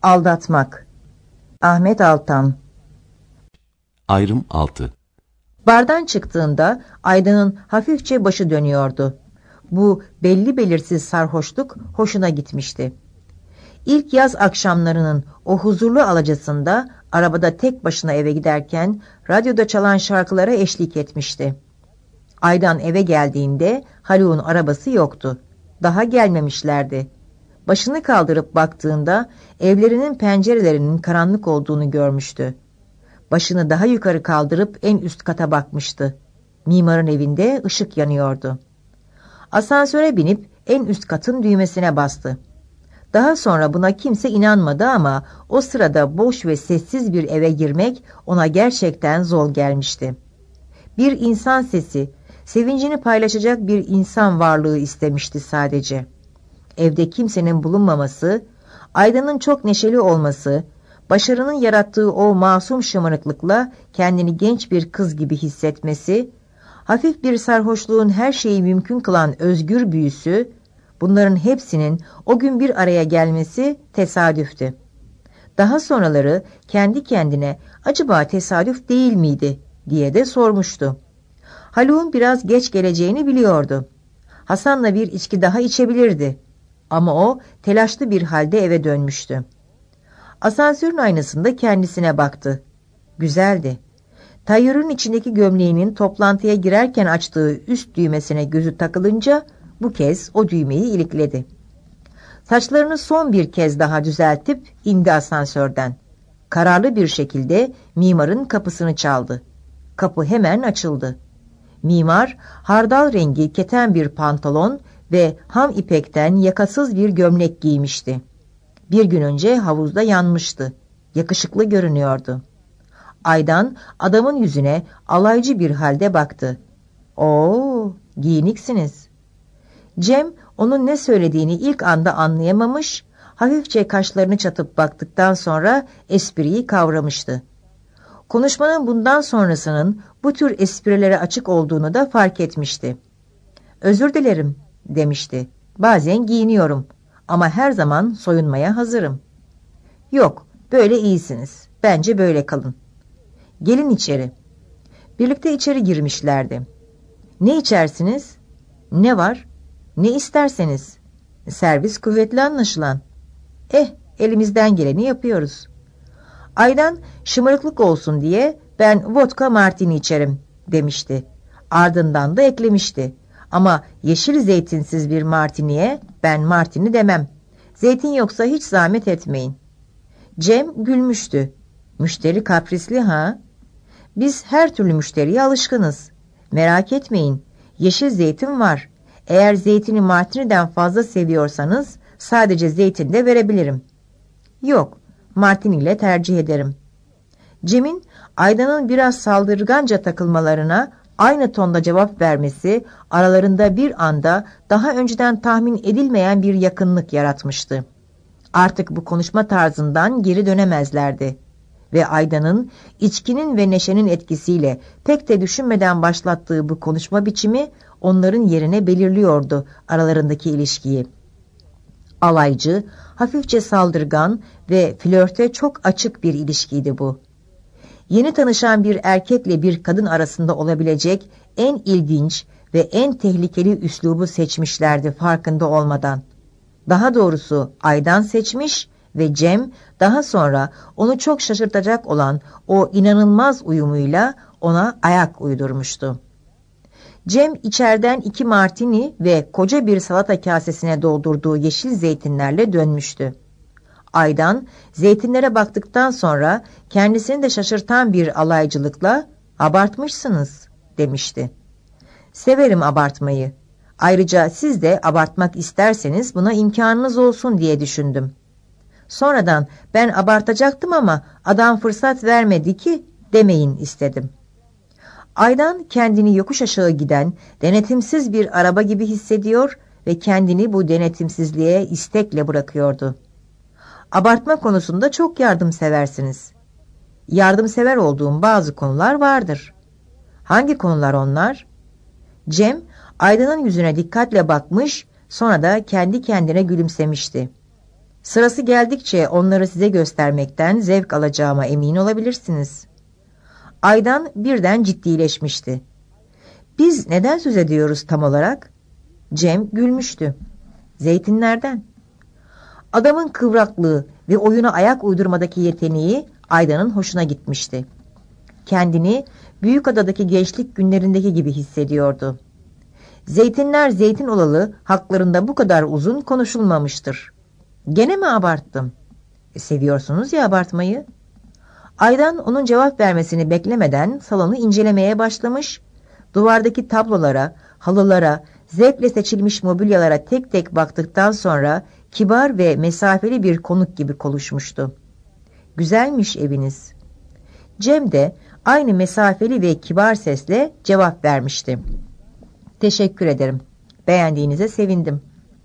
Aldatmak. Ahmet Altan. Ayrım 6. Bardan çıktığında Aydan'ın hafifçe başı dönüyordu. Bu belli belirsiz sarhoşluk hoşuna gitmişti. İlk yaz akşamlarının o huzurlu alacasında arabada tek başına eve giderken radyoda çalan şarkılara eşlik etmişti. Aydan eve geldiğinde Haluk'un arabası yoktu. Daha gelmemişlerdi. Başını kaldırıp baktığında evlerinin pencerelerinin karanlık olduğunu görmüştü. Başını daha yukarı kaldırıp en üst kata bakmıştı. Mimarın evinde ışık yanıyordu. Asansöre binip en üst katın düğmesine bastı. Daha sonra buna kimse inanmadı ama o sırada boş ve sessiz bir eve girmek ona gerçekten zor gelmişti. Bir insan sesi, sevincini paylaşacak bir insan varlığı istemişti sadece. Evde kimsenin bulunmaması, Aydan'ın çok neşeli olması, başarının yarattığı o masum şımarıklıkla kendini genç bir kız gibi hissetmesi, hafif bir sarhoşluğun her şeyi mümkün kılan özgür büyüsü, bunların hepsinin o gün bir araya gelmesi tesadüftü. Daha sonraları kendi kendine acaba tesadüf değil miydi diye de sormuştu. Haluk'un biraz geç geleceğini biliyordu. Hasan'la bir içki daha içebilirdi. Ama o telaşlı bir halde eve dönmüştü. Asansörün aynasında kendisine baktı. Güzeldi. Tayyörün içindeki gömleğinin toplantıya girerken açtığı üst düğmesine gözü takılınca bu kez o düğmeyi ilikledi. Saçlarını son bir kez daha düzeltip indi asansörden. Kararlı bir şekilde mimarın kapısını çaldı. Kapı hemen açıldı. Mimar hardal rengi keten bir pantolon ve ham ipekten yakasız bir gömlek giymişti. Bir gün önce havuzda yanmıştı. Yakışıklı görünüyordu. Aydan adamın yüzüne alaycı bir halde baktı. "Oo, giyiniksiniz." Cem onun ne söylediğini ilk anda anlayamamış, hafifçe kaşlarını çatıp baktıktan sonra espriyi kavramıştı. Konuşmanın bundan sonrasının bu tür esprilere açık olduğunu da fark etmişti. "Özür dilerim," demişti. "Bazen giyiniyorum ama her zaman soyunmaya hazırım." "Yok, böyle iyisiniz. Bence böyle kalın." "Gelin içeri." Birlikte içeri girmişlerdi. "Ne içersiniz?" "Ne var?" "Ne isterseniz." "Servis kuvvetli anlaşılan." Elimizden geleni yapıyoruz." Aydan şımarıklık olsun diye "Ben vodka martini içerim," demişti. Ardından da eklemişti. "Ama yeşil zeytinsiz bir martiniye ben martini demem. Zeytin yoksa hiç zahmet etmeyin." Cem gülmüştü. "Müşteri kaprisli ha?" "Biz her türlü müşteriye alışkınız. Merak etmeyin, yeşil zeytin var. Eğer zeytini martiniden fazla seviyorsanız sadece zeytin de verebilirim." "Yok, martini ile tercih ederim." Cem'in Aydan'ın biraz saldırganca takılmalarına aynı tonda cevap vermesi aralarında bir anda daha önceden tahmin edilmeyen bir yakınlık yaratmıştı. Artık bu konuşma tarzından geri dönemezlerdi. Ve Aydan'ın içkinin ve neşenin etkisiyle pek de düşünmeden başlattığı bu konuşma biçimi onların yerine belirliyordu aralarındaki ilişkiyi. Alaycı, hafifçe saldırgan ve flörte çok açık bir ilişkiydi bu. Yeni tanışan bir erkekle bir kadın arasında olabilecek en ilginç ve en tehlikeli üslubu seçmişlerdi farkında olmadan. Daha doğrusu Aydan seçmiş ve Cem daha sonra onu çok şaşırtacak olan o inanılmaz uyumuyla ona ayak uydurmuştu. Cem içeriden 2 martini ve koca bir salata kasesine doldurduğu yeşil zeytinlerle dönmüştü. Aydan zeytinlere baktıktan sonra kendisini de şaşırtan bir alaycılıkla "Abartmışsınız," demişti. "Severim abartmayı. Ayrıca siz de abartmak isterseniz buna imkanınız olsun diye düşündüm. Sonradan ben abartacaktım ama adam fırsat vermedi ki demeyin istedim." Aydan kendini yokuş aşağı giden denetimsiz bir araba gibi hissediyor ve kendini bu denetimsizliğe istekle bırakıyordu. "Abartma konusunda çok yardımseversiniz." "Yardımsever olduğum bazı konular vardır." "Hangi konular onlar?" Cem Aydan'ın yüzüne dikkatle bakmış, sonra da kendi kendine gülümsemişti. Sırası geldikçe onları size göstermekten zevk alacağıma emin olabilirsiniz. Aydan birden ciddileşmişti. Biz neden söz ediyoruz tam olarak? Cem gülmüştü. Zeytinlerden. Adamın kıvraklığı ve oyuna ayak uydurmadaki yeteneği Aydan'ın hoşuna gitmişti. Kendini Büyükada'daki gençlik günlerindeki gibi hissediyordu. Zeytinler zeytin olalı haklarında bu kadar uzun konuşulmamıştır. Gene mi abarttım? Seviyorsunuz ya abartmayı. Aydan onun cevap vermesini beklemeden salonu incelemeye başlamış, duvardaki tablolara, halılara, zevkle seçilmiş mobilyalara tek tek baktıktan sonra kibar ve mesafeli bir konuk gibi konuşmuştu. Güzelmiş eviniz. Cem de aynı mesafeli ve kibar sesle cevap vermişti. Teşekkür ederim. Beğendiğinize sevindim.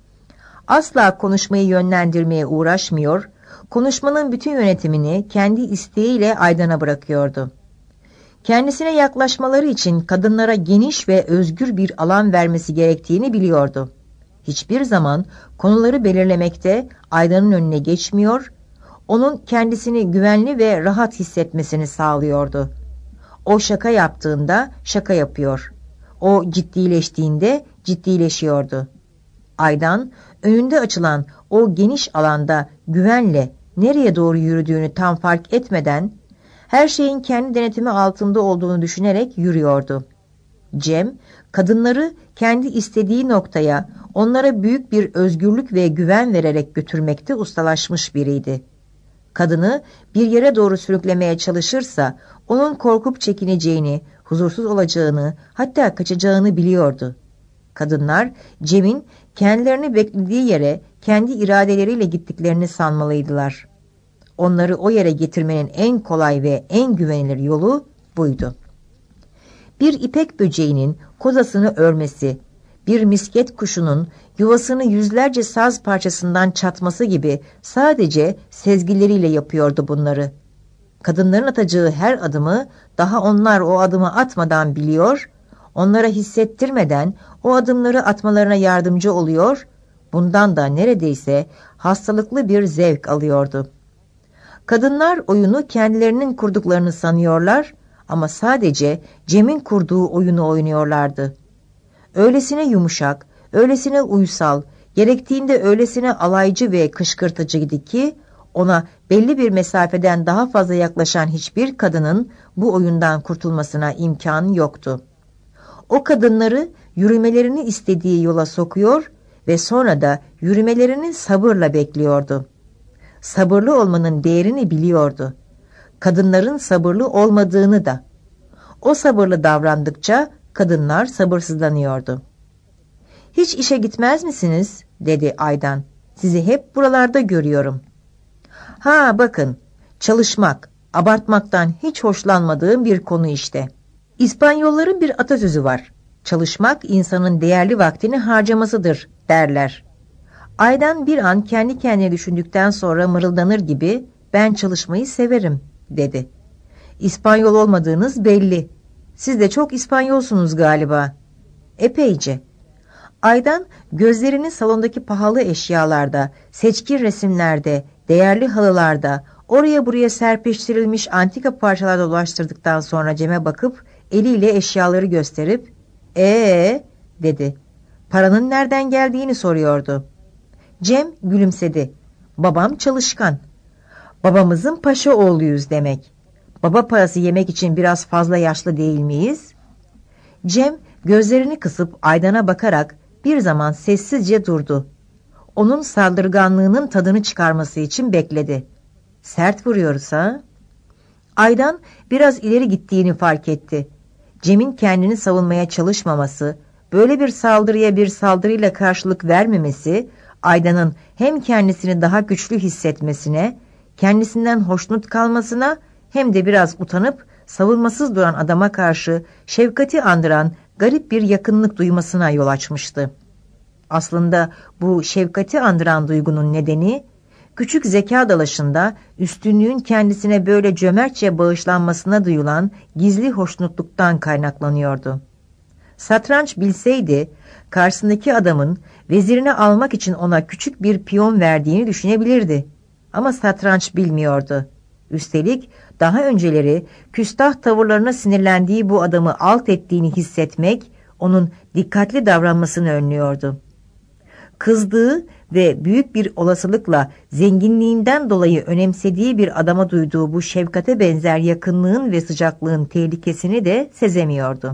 Asla konuşmayı yönlendirmeye uğraşmıyor, konuşmanın bütün yönetimini kendi isteğiyle Aydan'a bırakıyordu. Kendisine yaklaşmaları için kadınlara geniş ve özgür bir alan vermesi gerektiğini biliyordu. Hiçbir zaman konuları belirlemekte Aydan'ın önüne geçmiyor, onun kendisini güvenli ve rahat hissetmesini sağlıyordu. O şaka yaptığında şaka yapıyor, o ciddileştiğinde ciddileşiyordu. Aydan, önünde açılan o geniş alanda güvenle nereye doğru yürüdüğünü tam fark etmeden, her şeyin kendi denetimi altında olduğunu düşünerek yürüyordu. Cem, kadınları kendi istediği noktaya, onlara büyük bir özgürlük ve güven vererek götürmekte ustalaşmış biriydi. Kadını bir yere doğru sürüklemeye çalışırsa, onun korkup çekineceğini, huzursuz olacağını, hatta kaçacağını biliyordu. Kadınlar, Cem'in kendilerini beklediği yere kendi iradeleriyle gittiklerini sanmalıydılar. Onları o yere getirmenin en kolay ve en güvenilir yolu buydu. Bir ipek böceğinin kozasını örmesi, bir misket kuşunun yuvasını yüzlerce saz parçasından çatması gibi sadece sezgileriyle yapıyordu bunları. Kadınların atacağı her adımı daha onlar o adımı atmadan biliyor, onlara hissettirmeden o adımları atmalarına yardımcı oluyor, bundan da neredeyse hastalıklı bir zevk alıyordu. Kadınlar oyunu kendilerinin kurduklarını sanıyorlar ama sadece Cem'in kurduğu oyunu oynuyorlardı. Öylesine yumuşak, öylesine uysal, gerektiğinde öylesine alaycı ve kışkırtıcıydı ki ona belli bir mesafeden daha fazla yaklaşan hiçbir kadının bu oyundan kurtulmasına imkan yoktu. O kadınları yürümelerini istediği yola sokuyor ve sonra da yürümelerini sabırla bekliyordu. Sabırlı olmanın değerini biliyordu. Kadınların sabırlı olmadığını da. O sabırlı davrandıkça kadınlar sabırsızlanıyordu. "Hiç işe gitmez misiniz?" dedi Aydan. "Sizi hep buralarda görüyorum." "Ha bakın, çalışmak, abartmaktan hiç hoşlanmadığım bir konu işte. İspanyolların bir atasözü var. Çalışmak insanın değerli vaktini harcamasıdır derler. Aydan bir an kendi kendine düşündükten sonra mırıldanır gibi "Ben çalışmayı severim" dedi. "İspanyol olmadığınız belli. Siz de çok İspanyolsunuz galiba." "Epeyce." Aydan gözlerini salondaki pahalı eşyalarda, seçkin resimlerde, değerli halılarda, oraya buraya serpiştirilmiş antika parçalarda dolaştırdıktan sonra Cem'e bakıp eliyle eşyaları gösterip dedi. Paranın nereden geldiğini soruyordu. Cem gülümsedi. "Babam çalışkan. Babamızın paşa oğluyuz demek. Baba parası yemek için biraz fazla yaşlı değil miyiz?" Cem gözlerini kısıp Aydan'a bakarak bir zaman sessizce durdu. Onun saldırganlığının tadını çıkarması için bekledi. "Sert vuruyoruz ha?" Aydan biraz ileri gittiğini fark etti. Cem'in kendini savunmaya çalışmaması, böyle bir saldırıya bir saldırıyla karşılık vermemesi, Aydan'ın hem kendisini daha güçlü hissetmesine, kendisinden hoşnut kalmasına hem de biraz utanıp savunmasız duran adama karşı şefkati andıran garip bir yakınlık duymasına yol açmıştı. Aslında bu şefkati andıran duygunun nedeni, küçük zeka dalaşında üstünlüğün kendisine böyle cömertçe bağışlanmasına duyulan gizli hoşnutluktan kaynaklanıyordu. Satranç bilseydi, karşısındaki adamın vezirini almak için ona küçük bir piyon verdiğini düşünebilirdi. Ama satranç bilmiyordu. Üstelik daha önceleri küstah tavırlarına sinirlendiği bu adamı alt ettiğini hissetmek, onun dikkatli davranmasını önlüyordu. Kızdığı ve büyük bir olasılıkla zenginliğinden dolayı önemsediği bir adama duyduğu bu şefkate benzer yakınlığın ve sıcaklığın tehlikesini de sezemiyordu.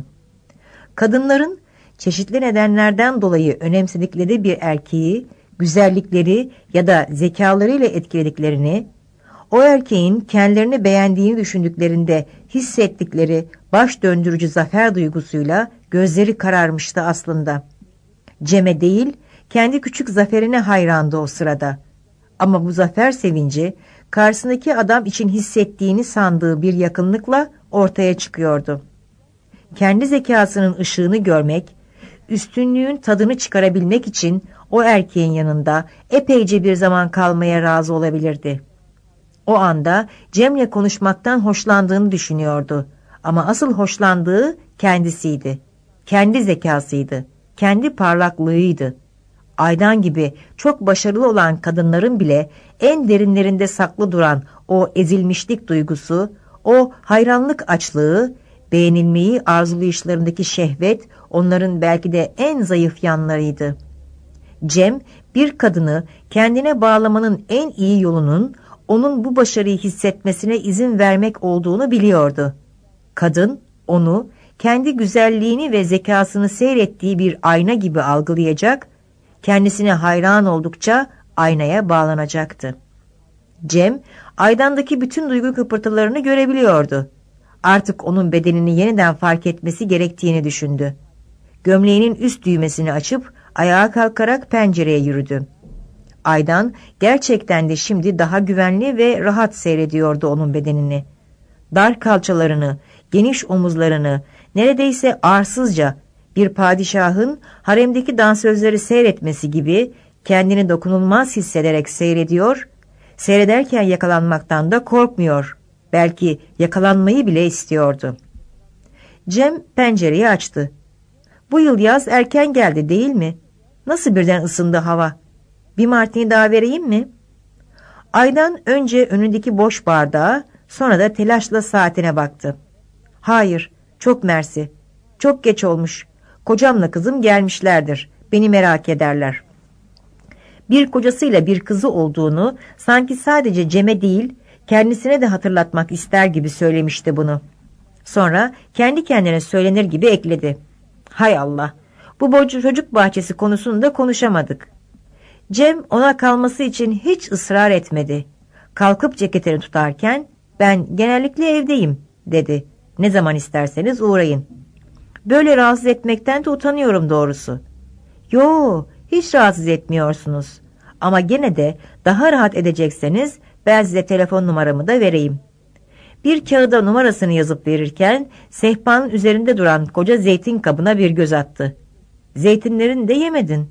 Kadınların çeşitli nedenlerden dolayı önemsedikleri bir erkeği, güzellikleri ya da zekalarıyla etkilediklerini, o erkeğin kendilerini beğendiğini düşündüklerinde hissettikleri baş döndürücü zafer duygusuyla gözleri kararmıştı aslında. Cem'e değil, kendi küçük zaferine hayrandı o sırada. Ama bu zafer sevinci, karşısındaki adam için hissettiğini sandığı bir yakınlıkla ortaya çıkıyordu. Kendi zekasının ışığını görmek, üstünlüğün tadını çıkarabilmek için o erkeğin yanında epeyce bir zaman kalmaya razı olabilirdi. O anda Cem'le konuşmaktan hoşlandığını düşünüyordu. Ama asıl hoşlandığı kendisiydi. Kendi zekasıydı. Kendi parlaklığıydı. Aydan gibi çok başarılı olan kadınların bile en derinlerinde saklı duran o ezilmişlik duygusu, o hayranlık açlığı, beğenilmeyi arzulayışlarındaki şehvet onların belki de en zayıf yanlarıydı. Cem, bir kadını kendine bağlamanın en iyi yolunun onun bu başarıyı hissetmesine izin vermek olduğunu biliyordu. Kadın, onu kendi güzelliğini ve zekasını seyrettiği bir ayna gibi algılayacak, kendisine hayran oldukça aynaya bağlanacaktı. Cem, Aydan'daki bütün duygu kıpırtılarını görebiliyordu. Artık onun bedenini yeniden fark etmesi gerektiğini düşündü. Gömleğinin üst düğmesini açıp ayağa kalkarak pencereye yürüdü. Aydan gerçekten de şimdi daha güvenli ve rahat seyrediyordu onun bedenini. Dar kalçalarını, geniş omuzlarını, neredeyse arsızca bir padişahın haremdeki dansözleri seyretmesi gibi kendini dokunulmaz hissederek seyrediyor, seyrederken yakalanmaktan da korkmuyor, belki yakalanmayı bile istiyordu. Cem pencereyi açtı. Bu yıl yaz erken geldi değil mi? Nasıl birden ısındı hava? Bir martini daha vereyim mi? Aydan önce önündeki boş bardağa, sonra da telaşla saatine baktı. Hayır, çok mersi. Çok geç olmuş. Kocamla kızım gelmişlerdir. Beni merak ederler. Bir kocasıyla bir kızı olduğunu sanki sadece Cem'e değil, kendisine de hatırlatmak ister gibi söylemişti bunu. Sonra kendi kendine söylenir gibi ekledi. Hay Allah, bu çocuk bahçesi konusunda konuşamadık. Cem ona kalması için hiç ısrar etmedi. Kalkıp ceketini tutarken ben genellikle evdeyim dedi. Ne zaman isterseniz uğrayın. Böyle rahatsız etmekten de utanıyorum doğrusu. Yo, hiç rahatsız etmiyorsunuz. Ama gene de daha rahat edecekseniz ben size telefon numaramı da vereyim. Bir kağıda numarasını yazıp verirken sehpanın üzerinde duran koca zeytin kabına bir göz attı. Zeytinlerini de yemedin.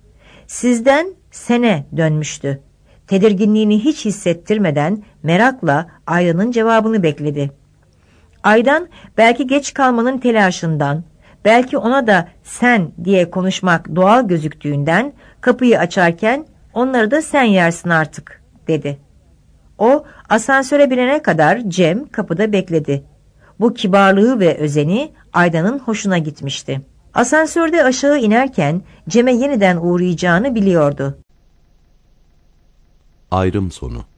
Sizden sene dönmüştü. Tedirginliğini hiç hissettirmeden merakla Aydan'ın cevabını bekledi. Aydan belki geç kalmanın telaşından, belki ona da sen diye konuşmak doğal gözüktüğünden kapıyı açarken onları da sen yersin artık dedi. O asansöre binene kadar Cem kapıda bekledi. Bu kibarlığı ve özeni Aydan'ın hoşuna gitmişti. Asansörde aşağı inerken Cem'e yeniden uğrayacağını biliyordu. Ayrım sonu.